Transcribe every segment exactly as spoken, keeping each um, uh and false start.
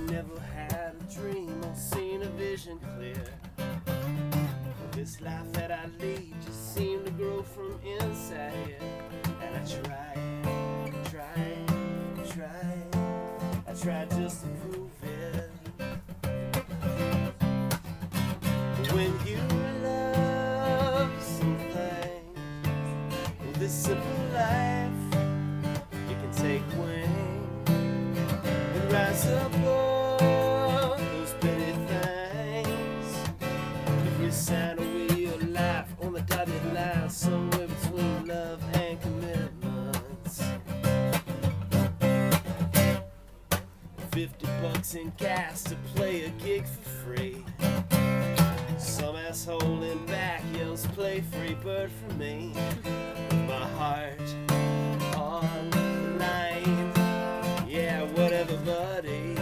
never had a dream or seen a vision clear. This life that I lead just seemed to grow from inside. And I tried, tried, tried, I tried just to prove it. But when you love something, well, this simple life, you can take wing and rise above those petty things. If you sign away your life on the dotted line, somewhere between love and commitments. Fifty bucks in gas to play a gig for free. Some asshole in back yells play free bird for me. With my heart on the line, yeah, whatever buddy.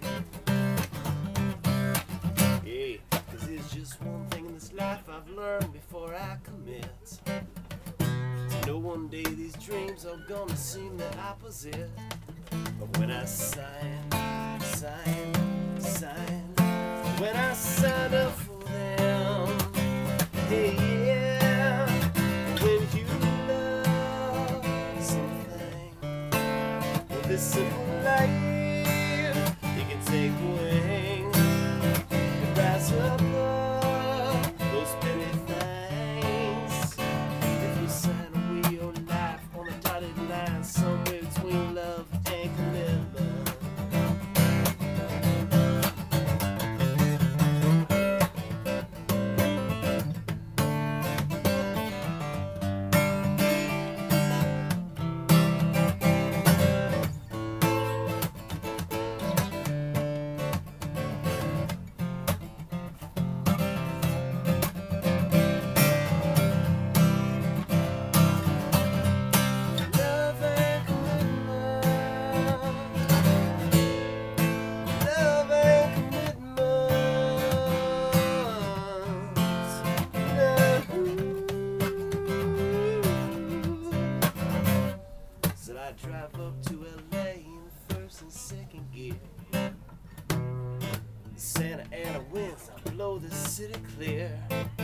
Yeah, cause there's just one thing in this life I've learned before I commit. To know one day these dreams are gonna seem the opposite. But when I sign, sign, sign, when I sign up for them, hey yeah, when you love something, well, this simple life, you can take wing and rise above those petty things. If you sign away your life on a dotted line, somewhere between love and commitment. I drive up to L A in the first and second gear. Santa Ana winds, I blow the city clear.